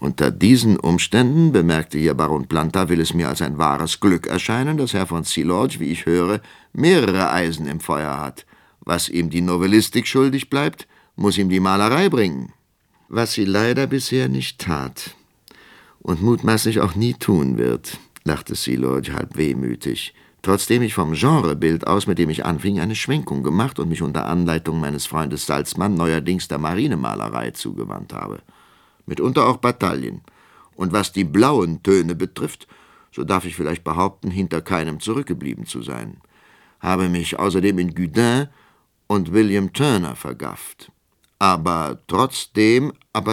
Unter diesen Umständen, bemerkte hier Baron Planta, will es mir als ein wahres Glück erscheinen, dass Herr von Szilard, wie ich höre, mehrere Eisen im Feuer hat. Was ihm die Novellistik schuldig bleibt, muss ihm die Malerei bringen. Was sie leider bisher nicht tat und mutmaßlich auch nie tun wird, lachte Szilard halb wehmütig, trotzdem ich vom Genrebild aus, mit dem ich anfing, eine Schwenkung gemacht und mich unter Anleitung meines Freundes Salzmann neuerdings der Marinemalerei zugewandt habe. Mitunter auch Bataillen. Und was die blauen Töne betrifft, so darf ich vielleicht behaupten, hinter keinem zurückgeblieben zu sein. Habe mich außerdem in Gudin und William Turner vergafft. Aber trotzdem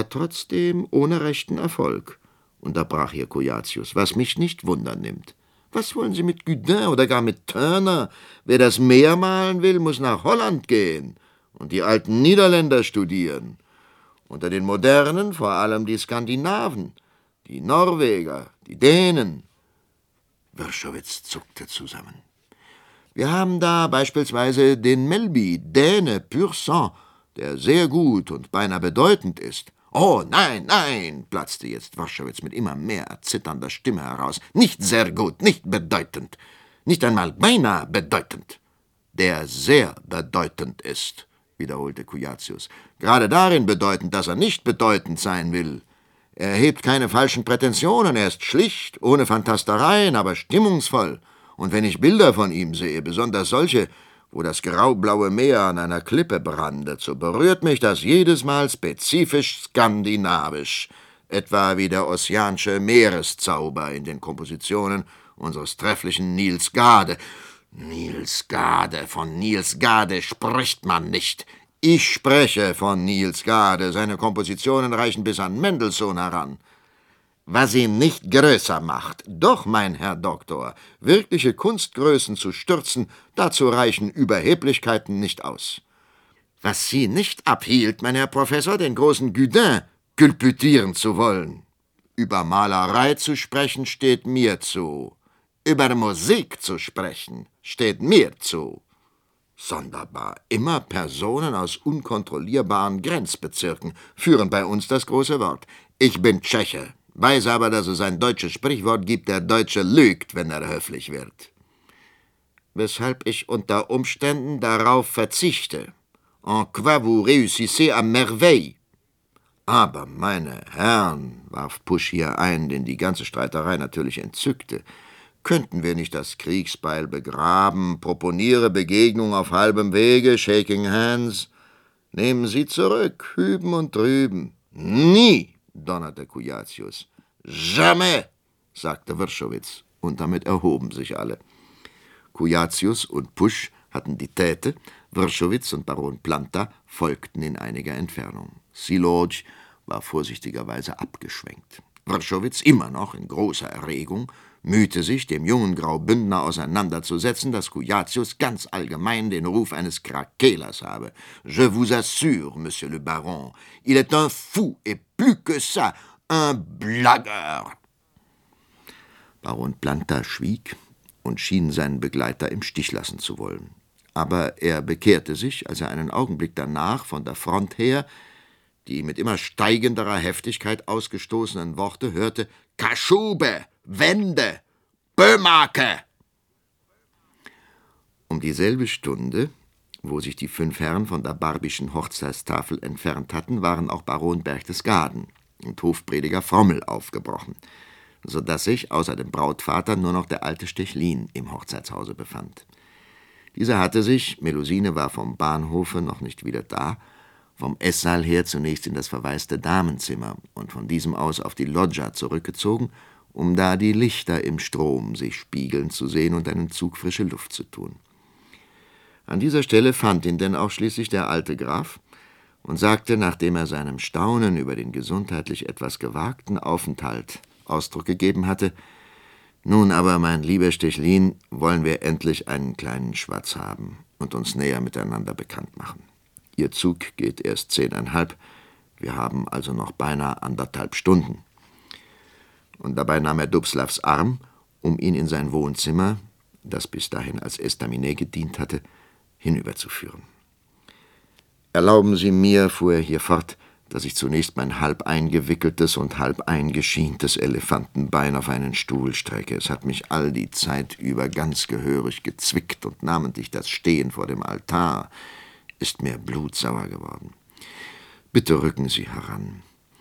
ohne rechten Erfolg, unterbrach hier Cujacius, was mich nicht wundern nimmt. Was wollen Sie mit Gudin oder gar mit Turner? Wer das Meer malen will, muss nach Holland gehen und die alten Niederländer studieren. Unter den Modernen vor allem die Skandinaven, die Norweger, die Dänen. Wrschowitz zuckte zusammen. Wir haben da beispielsweise den Melby, Däne, pur sang, der sehr gut und beinahe bedeutend ist. »Oh, nein, nein«, platzte jetzt Wrschowitz mit immer mehr erzitternder Stimme heraus. »Nicht sehr gut, nicht bedeutend, nicht einmal beinahe bedeutend. Der sehr bedeutend ist«, wiederholte Cujacius. »Gerade darin bedeutend, dass er nicht bedeutend sein will. Er hebt keine falschen Prätensionen, er ist schlicht, ohne Fantastereien, aber stimmungsvoll. Und wenn ich Bilder von ihm sehe, besonders solche, wo das graublaue Meer an einer Klippe brandet, so berührt mich das jedes Mal spezifisch skandinavisch, etwa wie der ossianische Meereszauber in den Kompositionen unseres trefflichen Niels Gade. Niels Gade, von Niels Gade spricht man nicht. Ich spreche von Niels Gade, seine Kompositionen reichen bis an Mendelssohn heran. Was ihn nicht größer macht, doch, mein Herr Doktor, wirkliche Kunstgrößen zu stürzen, dazu reichen Überheblichkeiten nicht aus. Was Sie nicht abhielt, mein Herr Professor, den großen Gudin kulputieren zu wollen. Über Malerei zu sprechen steht mir zu. Über Musik zu sprechen steht mir zu. Sonderbar, immer Personen aus unkontrollierbaren Grenzbezirken führen bei uns das große Wort. Ich bin Tscheche. Weiß aber, dass es ein deutsches Sprichwort gibt, der Deutsche lügt, wenn er höflich wird. Weshalb ich unter Umständen darauf verzichte. En quoi vous réussissez à merveille. Aber, meine Herren, warf Pusch hier ein, den die ganze Streiterei natürlich entzückte, könnten wir nicht das Kriegsbeil begraben, proponiere Begegnung auf halbem Wege, shaking hands. Nehmen Sie zurück, hüben und drüben. Nie! Donnerte Cujacius. »Jamais«, sagte Wrschowitz, und damit erhoben sich alle. Cujacius und Pusch hatten die Tête, Wrschowitz und Baron Planta folgten in einiger Entfernung. Szilard war vorsichtigerweise abgeschwenkt. Wrschowitz, immer noch in großer Erregung, mühte sich, dem jungen Graubündner auseinanderzusetzen, dass Cujacius ganz allgemein den Ruf eines Krakelers habe. »Je vous assure, Monsieur le Baron, il est un fou et plus que ça, un blagueur.« Baron Planta schwieg und schien seinen Begleiter im Stich lassen zu wollen. Aber er bekehrte sich, als er einen Augenblick danach von der Front her die mit immer steigenderer Heftigkeit ausgestoßenen Worte hörte: »Kaschube! Wende! Böhmake!« Um dieselbe Stunde, wo sich die 5 Herren von der Barbischen Hochzeitstafel entfernt hatten, waren auch Baron Berchtesgaden und Hofprediger Frommel aufgebrochen, so dass sich außer dem Brautvater nur noch der alte Stechlin im Hochzeitshause befand. Dieser hatte sich, Melusine war vom Bahnhofe noch nicht wieder da, vom Esssaal her zunächst in das verwaiste Damenzimmer und von diesem aus auf die Loggia zurückgezogen, um da die Lichter im Strom sich spiegeln zu sehen und einen Zug frische Luft zu tun. An dieser Stelle fand ihn denn auch schließlich der alte Graf und sagte, nachdem er seinem Staunen über den gesundheitlich etwas gewagten Aufenthalt Ausdruck gegeben hatte: »Nun aber, mein lieber Stechlin, wollen wir endlich einen kleinen Schwatz haben und uns näher miteinander bekannt machen. Ihr Zug geht erst 10:30, wir haben also noch beinahe 1,5 Stunden.« Und dabei nahm er Dubslavs Arm, um ihn in sein Wohnzimmer, das bis dahin als Estaminet gedient hatte, hinüberzuführen. »Erlauben Sie mir«, fuhr er hier fort, dass ich zunächst mein halb eingewickeltes und halb eingeschientes Elefantenbein auf einen Stuhl strecke. Es hat mich all die Zeit über ganz gehörig gezwickt, und namentlich das Stehen vor dem Altar ist mir blutsauer geworden. Bitte rücken Sie heran.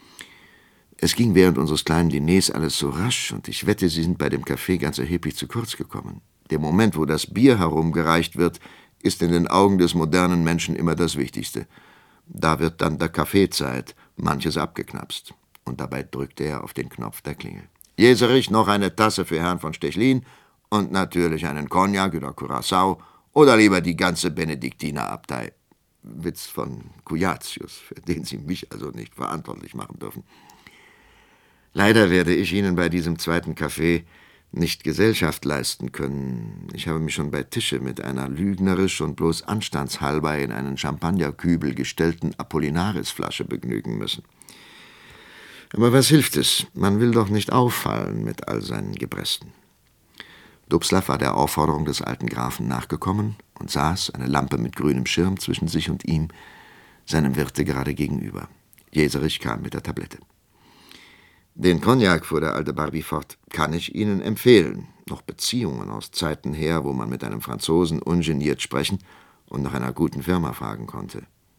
Es ging während unseres kleinen Diners alles so rasch, und ich wette, Sie sind bei dem Kaffee ganz erheblich zu kurz gekommen. Der Moment, wo das Bier herumgereicht wird, ist in den Augen des modernen Menschen immer das Wichtigste. Da wird dann der Kaffeezeit manches abgeknapst. Und dabei drückte er auf den Knopf der Klingel. Jeserich, noch eine Tasse für Herrn von Stechlin und natürlich einen Cognac oder Curaçao oder lieber die ganze Benediktinerabtei. Witz von Cujacius, für den Sie mich also nicht verantwortlich machen dürfen. Leider werde ich Ihnen bei diesem zweiten Kaffee nicht Gesellschaft leisten können. Ich habe mich schon bei Tische mit einer lügnerisch und bloß anstandshalber in einen Champagnerkübel gestellten Apollinarisflasche begnügen müssen. Aber was hilft es? Man will doch nicht auffallen mit all seinen Gebresten. Dubslav war der Aufforderung des alten Grafen nachgekommen und saß, eine Lampe mit grünem Schirm zwischen sich und ihm, seinem Wirte gerade gegenüber. Jeserich kam mit der Tablette. »Den Cognac«, fuhr der alte Barby fort, »kann ich Ihnen empfehlen. Noch Beziehungen aus Zeiten her, wo man mit einem Franzosen ungeniert sprechen und nach einer guten Firma fragen konnte.«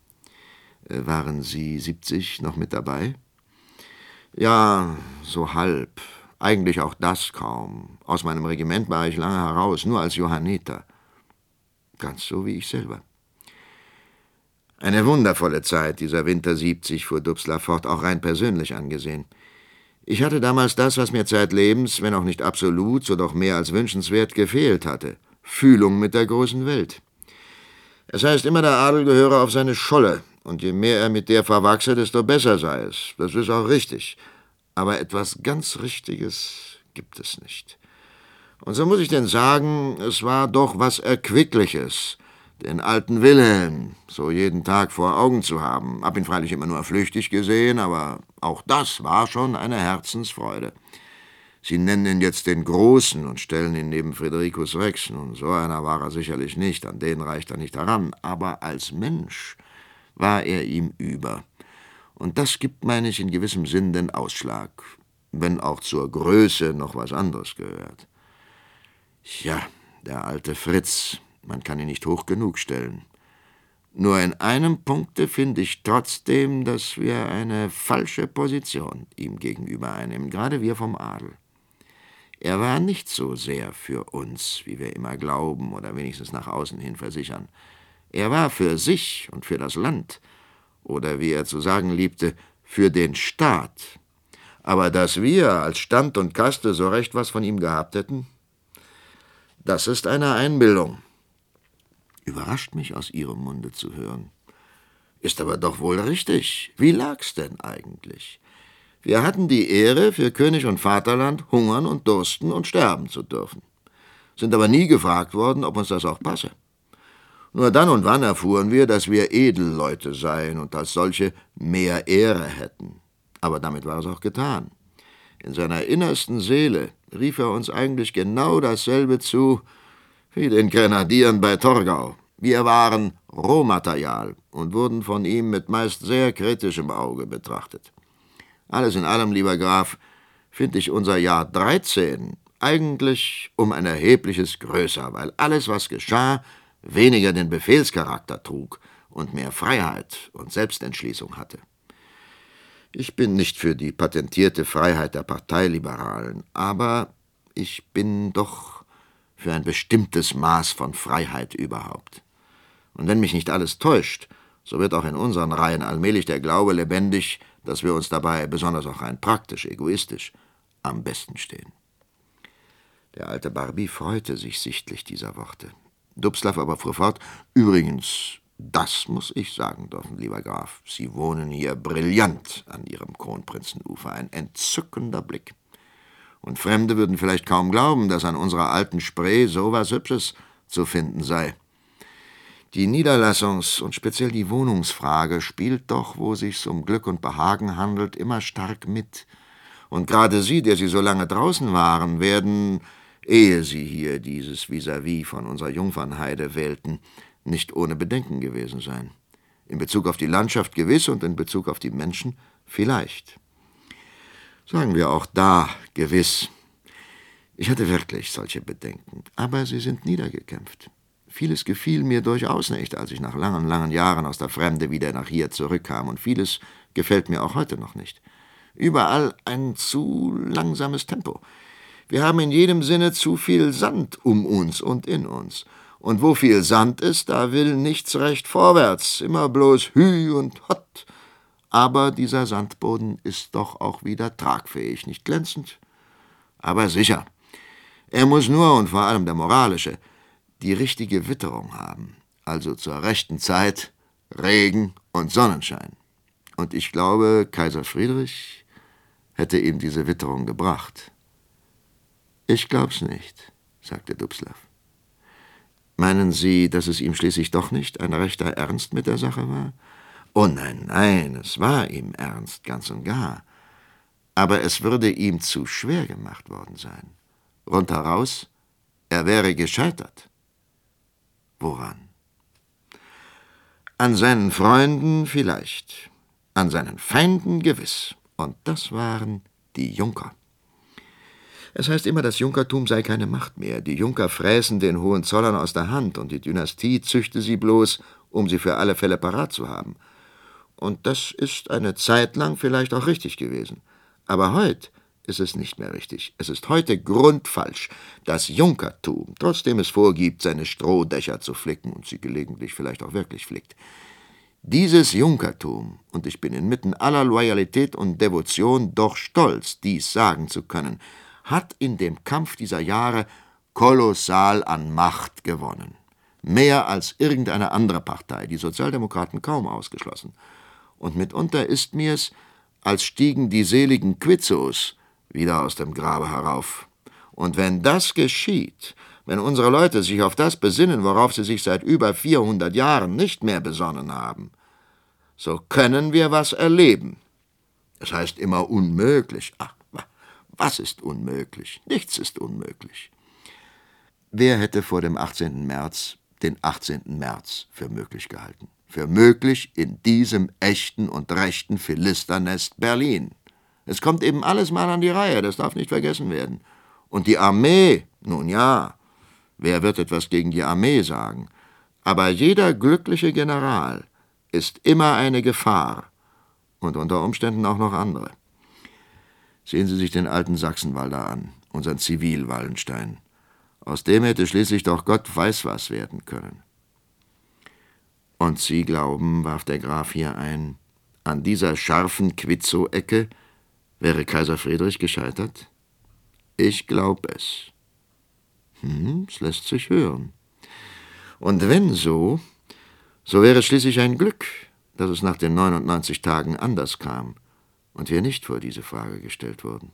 »Waren Sie 70 noch mit dabei?« »Ja, so halb. Eigentlich auch das kaum. Aus meinem Regiment war ich lange heraus, nur als Johanniter. Ganz so wie ich selber.« »Eine wundervolle Zeit, dieser Winter 70«, fuhr Dubslav fort, »auch rein persönlich angesehen. Ich hatte damals das, was mir zeitlebens, wenn auch nicht absolut, so doch mehr als wünschenswert gefehlt hatte. Fühlung mit der großen Welt. Es heißt immer, der Adel gehöre auf seine Scholle, und je mehr er mit der verwachse, desto besser sei es. Das ist auch richtig. Aber etwas ganz Richtiges gibt es nicht. Und so muss ich denn sagen, es war doch was Erquickliches, den alten Wilhelm so jeden Tag vor Augen zu haben. Hab ihn freilich immer nur flüchtig gesehen, aber auch das war schon eine Herzensfreude. Sie nennen ihn jetzt den Großen und stellen ihn neben Fridericus Rex. Nun, so einer war er sicherlich nicht, an den reicht er nicht heran, aber als Mensch war er ihm über. Und das gibt, meine ich, in gewissem Sinn den Ausschlag, wenn auch zur Größe noch was anderes gehört. Ja, der alte Fritz, man kann ihn nicht hoch genug stellen. Nur in einem Punkte finde ich trotzdem, dass wir eine falsche Position ihm gegenüber einnehmen, gerade wir vom Adel. Er war nicht so sehr für uns, wie wir immer glauben oder wenigstens nach außen hin versichern. Er war für sich und für das Land, oder wie er zu sagen liebte, für den Staat. Aber dass wir als Stand und Kaste so recht was von ihm gehabt hätten, das ist eine Einbildung. Überrascht mich aus Ihrem Munde zu hören. Ist aber doch wohl richtig. Wie lag's denn eigentlich? Wir hatten die Ehre, für König und Vaterland hungern und dursten und sterben zu dürfen. Sind aber nie gefragt worden, ob uns das auch passe. Nur dann und wann erfuhren wir, dass wir Edelleute seien und als solche mehr Ehre hätten. Aber damit war es auch getan. In seiner innersten Seele rief er uns eigentlich genau dasselbe zu wie den Grenadieren bei Torgau. Wir waren Rohmaterial und wurden von ihm mit meist sehr kritischem Auge betrachtet. Alles in allem, lieber Graf, finde ich unser Jahr 13 eigentlich um ein erhebliches größer, weil alles, was geschah, weniger den Befehlscharakter trug und mehr Freiheit und Selbstentschließung hatte. Ich bin nicht für die patentierte Freiheit der Parteiliberalen, aber ich bin doch für ein bestimmtes Maß von Freiheit überhaupt. Und wenn mich nicht alles täuscht, so wird auch in unseren Reihen allmählich der Glaube lebendig, dass wir uns dabei, besonders auch rein praktisch, egoistisch, am besten stehen. Der alte Barby freute sich sichtlich dieser Worte. Dubslav aber fuhr fort, »Übrigens, das muss ich sagen dürfen, lieber Graf, Sie wohnen hier brillant an Ihrem Kronprinzenufer, ein entzückender Blick. Und Fremde würden vielleicht kaum glauben, dass an unserer alten Spree so was Hübsches zu finden sei. Die Niederlassungs- und speziell die Wohnungsfrage spielt doch, wo sich's um Glück und Behagen handelt, immer stark mit. Und gerade Sie, der Sie so lange draußen waren, werden, ehe Sie hier dieses Vis-à-vis von unserer Jungfernheide wählten, nicht ohne Bedenken gewesen sein. In Bezug auf die Landschaft gewiss und in Bezug auf die Menschen vielleicht. Sagen wir auch da gewiss. Ich hatte wirklich solche Bedenken, aber sie sind niedergekämpft. Vieles gefiel mir durchaus nicht, als ich nach langen, langen Jahren aus der Fremde wieder nach hier zurückkam, und vieles gefällt mir auch heute noch nicht. Überall ein zu langsames Tempo. Wir haben in jedem Sinne zu viel Sand um uns und in uns. Und wo viel Sand ist, da will nichts recht vorwärts, immer bloß Hü und Hott. Aber dieser Sandboden ist doch auch wieder tragfähig, nicht glänzend, aber sicher. Er muss nur, und vor allem der moralische, die richtige Witterung haben, also zur rechten Zeit Regen und Sonnenschein. Und ich glaube, Kaiser Friedrich hätte ihm diese Witterung gebracht. »Ich glaub's nicht«, sagte Dubslav. »Meinen Sie, dass es ihm schließlich doch nicht ein rechter Ernst mit der Sache war?« »Oh nein, nein, es war ihm ernst, ganz und gar. Aber es würde ihm zu schwer gemacht worden sein. Rundheraus, er wäre gescheitert.« »Woran?« »An seinen Freunden vielleicht, an seinen Feinden gewiss. Und das waren die Junker. Es heißt immer, das Junkertum sei keine Macht mehr. Die Junker fräßen den Hohenzollern aus der Hand, und die Dynastie züchte sie bloß, um sie für alle Fälle parat zu haben. Und das ist eine Zeit lang vielleicht auch richtig gewesen. Aber heute ist es nicht mehr richtig. Es ist heute grundfalsch. Das Junkertum, trotzdem es vorgibt, seine Strohdächer zu flicken und sie gelegentlich vielleicht auch wirklich flickt, dieses Junkertum, und ich bin inmitten aller Loyalität und Devotion doch stolz, dies sagen zu können, hat in dem Kampf dieser Jahre kolossal an Macht gewonnen. Mehr als irgendeine andere Partei, die Sozialdemokraten kaum ausgeschlossen. Und mitunter ist mir's, als stiegen die seligen Quizzos wieder aus dem Grabe herauf. Und wenn das geschieht, wenn unsere Leute sich auf das besinnen, worauf sie sich seit über 400 Jahren nicht mehr besonnen haben, so können wir was erleben. Es heißt immer unmöglich. Ach, was ist unmöglich? Nichts ist unmöglich. Wer hätte vor dem 18. März den 18. März für möglich gehalten? Für möglich in diesem echten und rechten Philisternest Berlin. Es kommt eben alles mal an die Reihe, das darf nicht vergessen werden. Und die Armee, nun ja, wer wird etwas gegen die Armee sagen? Aber jeder glückliche General ist immer eine Gefahr und unter Umständen auch noch andere. Sehen Sie sich den alten Sachsenwalder an, unseren Zivil-Wallenstein. Aus dem hätte schließlich doch Gott weiß was werden können. Und Sie glauben, warf der Graf hier ein, an dieser scharfen Quitzow-Ecke wäre Kaiser Friedrich gescheitert? Ich glaube es. Es lässt sich hören. Und wenn so wäre es schließlich ein Glück, dass es nach den 99 Tagen anders kam und wir nicht vor diese Frage gestellt wurden.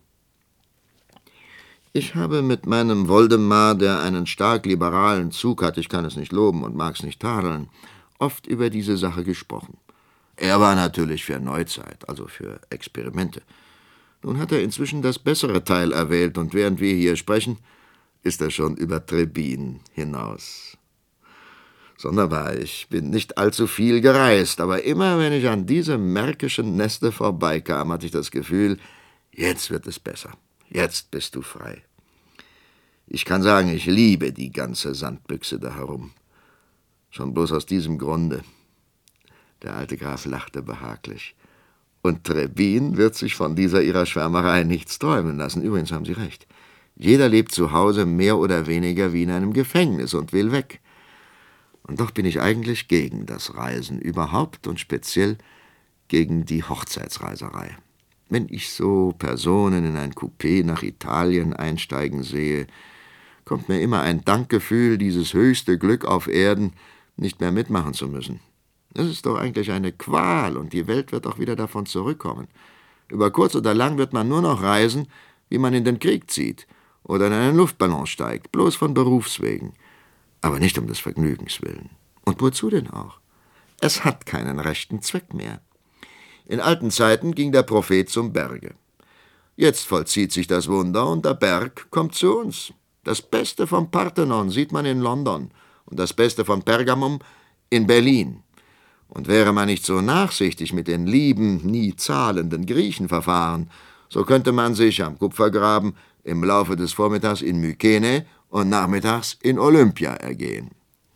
Ich habe mit meinem Woldemar, der einen stark liberalen Zug hat, ich kann es nicht loben und mag es nicht tadeln, oft über diese Sache gesprochen. Er war natürlich für Neuzeit, also für Experimente. Nun hat er inzwischen das bessere Teil erwählt, und während wir hier sprechen, ist er schon über Trebin hinaus. Sonderbar, ich bin nicht allzu viel gereist, aber immer, wenn ich an diesem märkischen Neste vorbeikam, hatte ich das Gefühl, jetzt wird es besser, jetzt bist du frei. Ich kann sagen, ich liebe die ganze Sandbüchse da herum. Schon bloß aus diesem Grunde. Der alte Graf lachte behaglich. Und Trebin wird sich von dieser ihrer Schwärmerei nichts träumen lassen. Übrigens haben Sie recht. Jeder lebt zu Hause mehr oder weniger wie in einem Gefängnis und will weg. Und doch bin ich eigentlich gegen das Reisen überhaupt und speziell gegen die Hochzeitsreiserei. Wenn ich so Personen in ein Coupé nach Italien einsteigen sehe, kommt mir immer ein Dankgefühl, dieses höchste Glück auf Erden nicht mehr mitmachen zu müssen. Das ist doch eigentlich eine Qual, und die Welt wird auch wieder davon zurückkommen. Über kurz oder lang wird man nur noch reisen, wie man in den Krieg zieht oder in einen Luftballon steigt, bloß von Berufswegen. Aber nicht um des Vergnügens willen. Und wozu denn auch? Es hat keinen rechten Zweck mehr. In alten Zeiten ging der Prophet zum Berge. Jetzt vollzieht sich das Wunder und der Berg kommt zu uns. Das Beste vom Parthenon sieht man in London und das Beste von Pergamum in Berlin. Und wäre man nicht so nachsichtig mit den lieben, nie zahlenden Griechen verfahren, so könnte man sich am Kupfergraben im Laufe des Vormittags in Mykene und nachmittags in Olympia ergehen.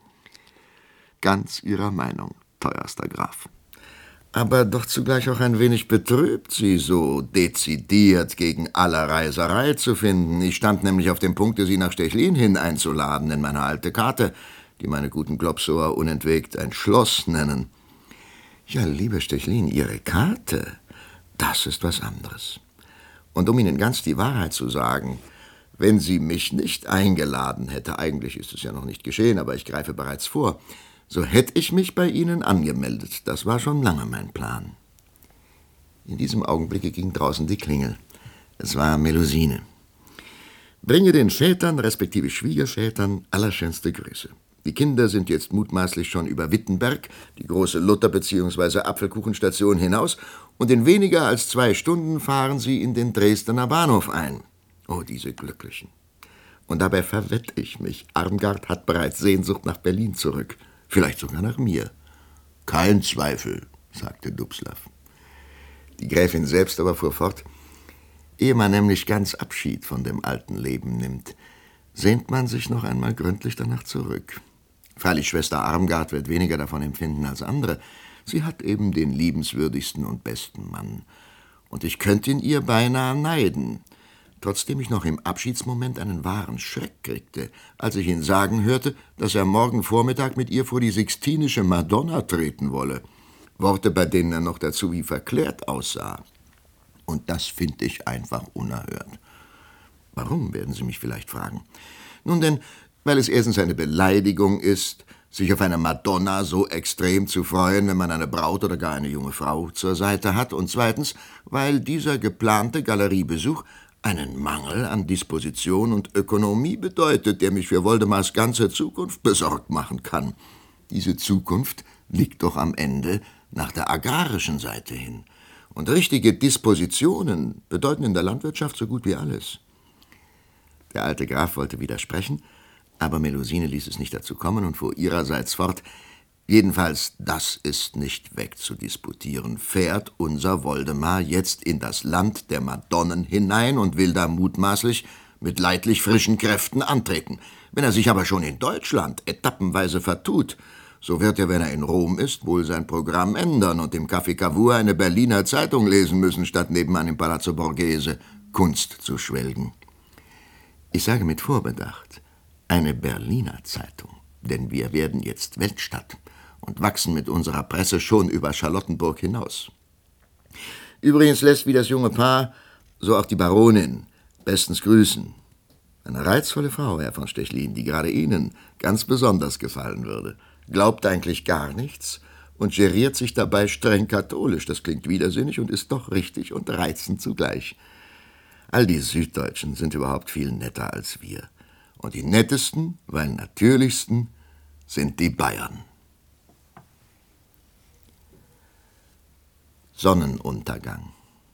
Ganz Ihrer Meinung, teuerster Graf. Aber doch zugleich auch ein wenig betrübt, Sie so dezidiert gegen alle Reiserei zu finden. Ich stand nämlich auf dem Punkte, Sie nach Stechlin hin einzuladen in meine alte Karte, die meine guten Globsower unentwegt ein Schloss nennen. Ja, lieber Stechlin, Ihre Karte, das ist was anderes. Und um Ihnen ganz die Wahrheit zu sagen, wenn sie mich nicht eingeladen hätte, eigentlich ist es ja noch nicht geschehen, aber ich greife bereits vor, so hätte ich mich bei Ihnen angemeldet. Das war schon lange mein Plan. In diesem Augenblicke ging draußen die Klingel. Es war Melusine. Bringe den Vätern, respektive Schwiegervätern, allerschönste Grüße. Die Kinder sind jetzt mutmaßlich schon über Wittenberg, die große Luther- bzw. Apfelkuchenstation, hinaus, und in weniger als 2 Stunden fahren sie in den Dresdner Bahnhof ein. Oh, diese Glücklichen. Und dabei verwette ich mich, Armgard hat bereits Sehnsucht nach Berlin zurück. Vielleicht sogar nach mir. Kein Zweifel, sagte Dubslav. Die Gräfin selbst aber fuhr fort: Ehe man nämlich ganz Abschied von dem alten Leben nimmt, sehnt man sich noch einmal gründlich danach zurück. Freilich, Schwester Armgard wird weniger davon empfinden als andere. Sie hat eben den liebenswürdigsten und besten Mann. Und ich könnte ihn ihr beinahe neiden, trotzdem ich noch im Abschiedsmoment einen wahren Schreck kriegte, als ich ihn sagen hörte, dass er morgen Vormittag mit ihr vor die Sixtinische Madonna treten wolle. Worte, bei denen er noch dazu wie verklärt aussah. Und das finde ich einfach unerhört. Warum, werden Sie mich vielleicht fragen? Nun denn, weil es erstens eine Beleidigung ist, sich auf eine Madonna so extrem zu freuen, wenn man eine Braut oder gar eine junge Frau zur Seite hat, und zweitens, weil dieser geplante Galeriebesuch einen Mangel an Disposition und Ökonomie bedeutet, der mich für Woldemars ganze Zukunft besorgt machen kann. Diese Zukunft liegt doch am Ende nach der agrarischen Seite hin. Und richtige Dispositionen bedeuten in der Landwirtschaft so gut wie alles. Der alte Graf wollte widersprechen, aber Melusine ließ es nicht dazu kommen und fuhr ihrerseits fort: Jedenfalls, das ist nicht wegzudisputieren. Fährt unser Woldemar jetzt in das Land der Madonnen hinein und will da mutmaßlich mit leidlich frischen Kräften antreten. Wenn er sich aber schon in Deutschland etappenweise vertut, so wird er, wenn er in Rom ist, wohl sein Programm ändern und im Café Cavour eine Berliner Zeitung lesen müssen, statt nebenan im Palazzo Borghese Kunst zu schwelgen. Ich sage mit Vorbedacht, eine Berliner Zeitung, denn wir werden jetzt Weltstadt und wachsen mit unserer Presse schon über Charlottenburg hinaus. Übrigens lässt wie das junge Paar, so auch die Baronin, bestens grüßen. Eine reizvolle Frau, Herr von Stechlin, die gerade Ihnen ganz besonders gefallen würde. Glaubt eigentlich gar nichts und geriert sich dabei streng katholisch. Das klingt widersinnig und ist doch richtig und reizend zugleich. All die Süddeutschen sind überhaupt viel netter als wir. Und die nettesten, weil natürlichsten, sind die Bayern. Sonnenuntergang.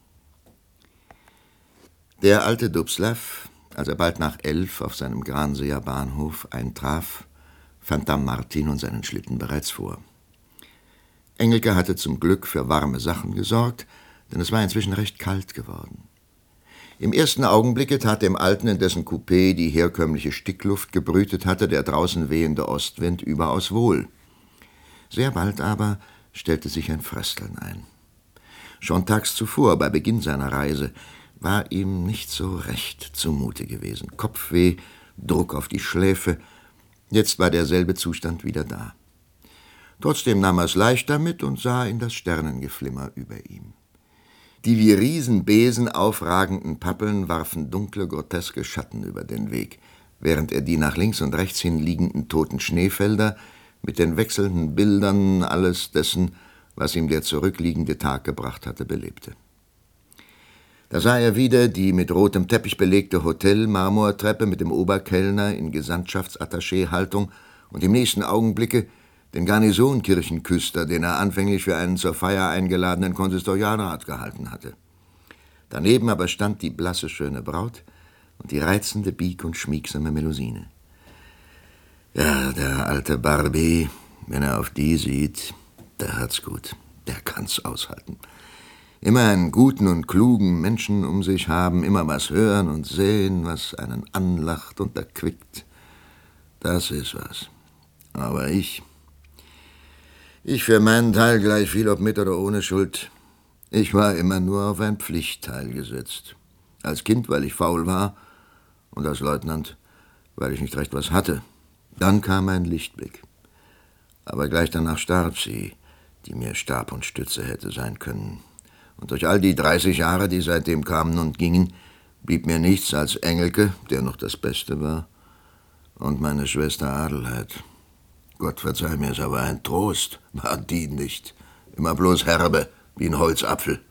Der alte Dubslav, als er bald nach 11 auf seinem Granseer Bahnhof eintraf, fand da Martin und seinen Schlitten bereits vor. Engelke hatte zum Glück für warme Sachen gesorgt, denn es war inzwischen recht kalt geworden. Im ersten Augenblicke tat dem Alten, in dessen Coupé die herkömmliche Stickluft gebrütet hatte, der draußen wehende Ostwind überaus wohl. Sehr bald aber stellte sich ein Frösteln ein. Schon tags zuvor, bei Beginn seiner Reise, war ihm nicht so recht zumute gewesen. Kopfweh, Druck auf die Schläfe. Jetzt war derselbe Zustand wieder da. Trotzdem nahm er es leicht damit und sah in das Sternengeflimmer über ihm. Die wie Riesenbesen aufragenden Pappeln warfen dunkle, groteske Schatten über den Weg, während er die nach links und rechts hin liegenden toten Schneefelder mit den wechselnden Bildern alles dessen, was ihm der zurückliegende Tag gebracht hatte, belebte. Da sah er wieder die mit rotem Teppich belegte Hotel-Marmortreppe mit dem Oberkellner in Gesandtschaftsattaché-Haltung und im nächsten Augenblicke den Garnisonkirchenküster, den er anfänglich für einen zur Feier eingeladenen Konsistorialrat gehalten hatte. Daneben aber stand die blasse, schöne Braut und die reizende, bieg- und schmiegsame Melusine. Ja, der alte Barbie, wenn er auf die sieht, der hat's gut. Der kann's aushalten. Immer einen guten und klugen Menschen um sich haben, immer was hören und sehen, was einen anlacht und erquickt. Das ist was. Aber ich für meinen Teil gleich viel, ob mit oder ohne Schuld. Ich war immer nur auf ein Pflichtteil gesetzt. Als Kind, weil ich faul war, und als Leutnant, weil ich nicht recht was hatte. Dann kam ein Lichtblick. Aber gleich danach starb sie, die mir Stab und Stütze hätte sein können. Und durch all die 30 Jahre, die seitdem kamen und gingen, blieb mir nichts als Engelke, der noch das Beste war, und meine Schwester Adelheid. Gott verzeih mir, es aber ein Trost, war die nicht. Immer bloß herbe, wie ein Holzapfel.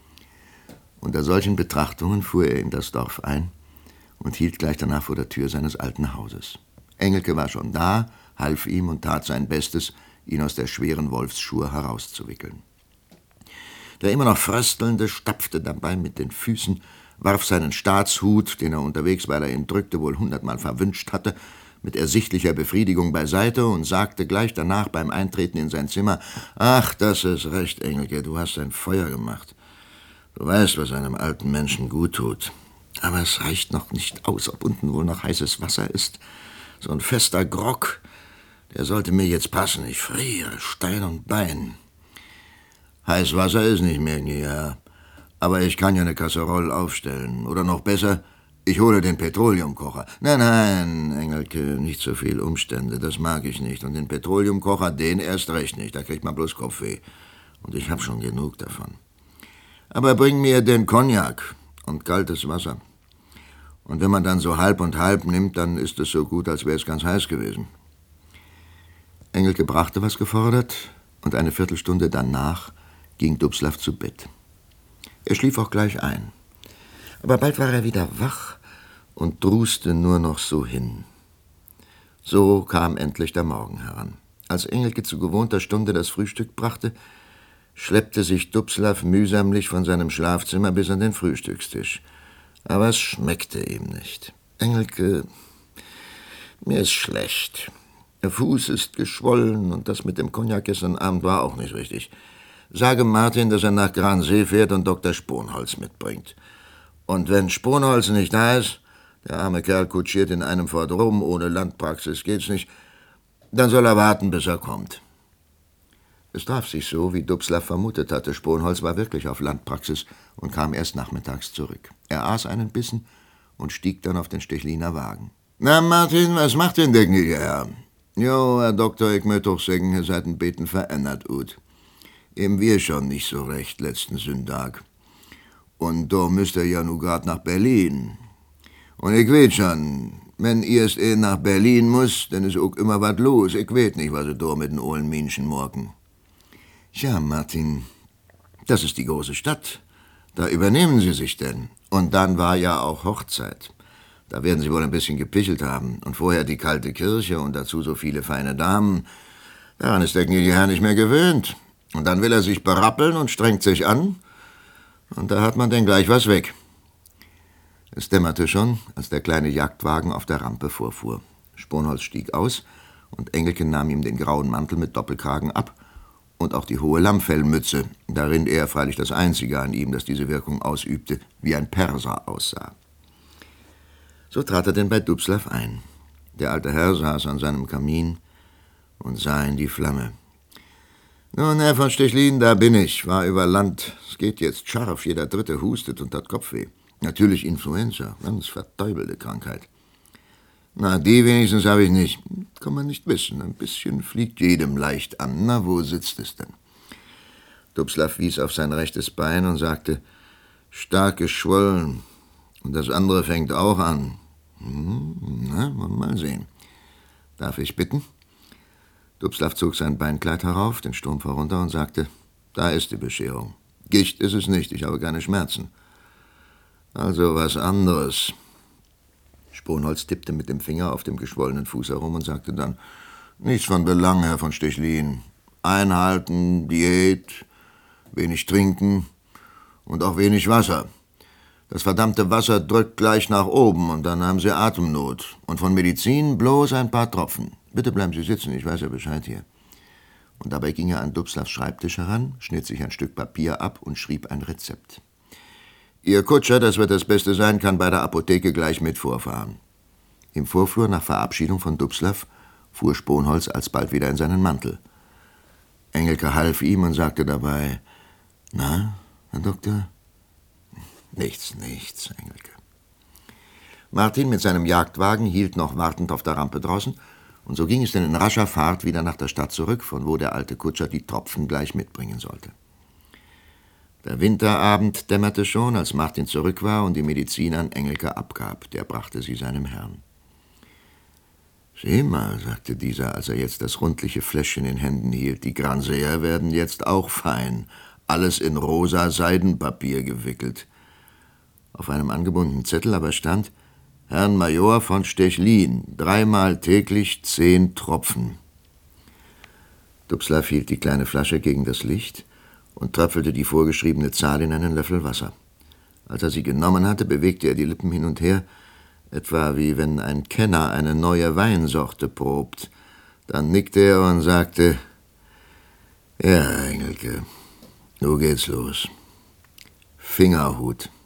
Unter solchen Betrachtungen fuhr er in das Dorf ein und hielt gleich danach vor der Tür seines alten Hauses. Engelke war schon da, half ihm und tat sein Bestes, ihn aus der schweren Wolfsschur herauszuwickeln. Der immer noch Fröstelnde stapfte dabei mit den Füßen, warf seinen Staatshut, den er unterwegs, weil er ihn drückte, wohl 100-mal verwünscht hatte, mit ersichtlicher Befriedigung beiseite und sagte gleich danach beim Eintreten in sein Zimmer: »Ach, das ist recht, Engelke, du hast ein Feuer gemacht. Du weißt, was einem alten Menschen gut tut. Aber es reicht noch nicht aus, ob unten wohl noch heißes Wasser ist. So ein fester Grog, der sollte mir jetzt passen. Ich friere, Stein und Bein. Heiß Wasser ist nicht mehr, ja. Aber ich kann ja eine Kasserolle aufstellen. Oder noch besser, ich hole den Petroleumkocher. Nein, Engelke, nicht so viel Umstände, das mag ich nicht. Und den Petroleumkocher, den erst recht nicht. Da kriegt man bloß Kopfweh. Und ich hab schon genug davon. Aber bring mir den Cognac und kaltes Wasser. Und wenn man dann so halb und halb nimmt, dann ist es so gut, als wäre es ganz heiß gewesen.« Engelke brachte, was gefordert, und eine Viertelstunde danach ging Dubslav zu Bett. Er schlief auch gleich ein. Aber bald war er wieder wach und druste nur noch so hin. So kam endlich der Morgen heran. Als Engelke zu gewohnter Stunde das Frühstück brachte, schleppte sich Dubslav mühsamlich von seinem Schlafzimmer bis an den Frühstückstisch. Aber es schmeckte ihm nicht. »Engelke, mir ist schlecht. Der Fuß ist geschwollen und das mit dem Cognac gestern Abend war auch nicht richtig. Sage Martin, dass er nach Gransee fährt und Dr. Sponholz mitbringt. Und wenn Sponholz nicht da ist, der arme Kerl kutschiert in einem Fort rum, ohne Landpraxis geht's nicht, dann soll er warten, bis er kommt.« Es traf sich so, wie Dubslav vermutet hatte. Sponholz war wirklich auf Landpraxis und kam erst nachmittags zurück. Er aß einen Bissen und stieg dann auf den Stechliner Wagen. »Na, Martin, was macht denn der gnädige Herr?« »Jo, Herr Doktor, ich möcht doch sagen, ihr seid ein Beten verändert ut. Eben wir schon nicht so recht letzten Sonntag. Und da müsst ihr ja nu grad nach Berlin. Und ich weet schon, wenn ihr erst nach Berlin muss, dann ist auch immer wat los. Ich weet nicht, was ihr da mit den ollen Menschen morgen.« »Ja, Martin, das ist die große Stadt. Da übernehmen Sie sich denn. Und dann war ja auch Hochzeit. Da werden Sie wohl ein bisschen gepichelt haben. Und vorher die kalte Kirche und dazu so viele feine Damen. Daran ist der gnädige Herr nicht mehr gewöhnt. Und dann will er sich berappeln und strengt sich an. Und da hat man denn gleich was weg.« Es dämmerte schon, als der kleine Jagdwagen auf der Rampe vorfuhr. Sponholz stieg aus und Engelke nahm ihm den grauen Mantel mit Doppelkragen ab und auch die hohe Lammfellmütze, darin er, freilich das Einzige an ihm, das diese Wirkung ausübte, wie ein Perser aussah. So trat er denn bei Dubslav ein. Der alte Herr saß an seinem Kamin und sah in die Flamme. »Nun, Herr von Stechlin, da bin ich, war über Land. Es geht jetzt scharf, jeder Dritte hustet und hat Kopfweh. Natürlich Influenza, ganz verteubelte Krankheit. Na, die wenigstens habe ich nicht. Kann man nicht wissen, ein bisschen fliegt jedem leicht an. Na, wo sitzt es denn?« Dubslav wies auf sein rechtes Bein und sagte: »Stark geschwollen. Und das andere fängt auch an. Na, mal sehen. Darf ich bitten?« Dubslav zog sein Beinkleid herauf, den Strumpf herunter und sagte: »Da ist die Bescherung. Gicht ist es nicht, ich habe keine Schmerzen.« »Also was anderes.« Sponholz tippte mit dem Finger auf dem geschwollenen Fuß herum und sagte dann: »Nichts von Belang, Herr von Stechlin. Einhalten, Diät, wenig trinken und auch wenig Wasser. Das verdammte Wasser drückt gleich nach oben und dann haben Sie Atemnot. Und von Medizin bloß ein paar Tropfen. Bitte bleiben Sie sitzen, ich weiß ja Bescheid hier. Und dabei ging er an Dubslavs Schreibtisch heran, schnitt sich ein Stück Papier ab und schrieb ein Rezept. »Ihr Kutscher, das wird das Beste sein, kann bei der Apotheke gleich mit vorfahren.« Im Vorflur nach Verabschiedung von Dubslav fuhr Sponholz alsbald wieder in seinen Mantel. Engelke half ihm und sagte dabei: »Na, Herr Doktor?« »Nichts, Engelke.« Martin mit seinem Jagdwagen hielt noch wartend auf der Rampe draußen, und so ging es denn in rascher Fahrt wieder nach der Stadt zurück, von wo der alte Kutscher die Tropfen gleich mitbringen sollte. Der Winterabend dämmerte schon, als Martin zurück war und die Medizin an Engelke abgab. Der brachte sie seinem Herrn. »Sieh mal«, sagte dieser, als er jetzt das rundliche Fläschchen in Händen hielt, »die Granseer werden jetzt auch fein, alles in rosa Seidenpapier gewickelt.« Auf einem angebundenen Zettel aber stand: »Herrn Major von Stechlin, 3-mal täglich 10 Tropfen.« Dubslav hielt die kleine Flasche gegen das Licht und tröpfelte die vorgeschriebene Zahl in einen Löffel Wasser. Als er sie genommen hatte, bewegte er die Lippen hin und her, etwa wie wenn ein Kenner eine neue Weinsorte probt. Dann nickte er und sagte: »Ja, Engelke, nun geht's los. Fingerhut.«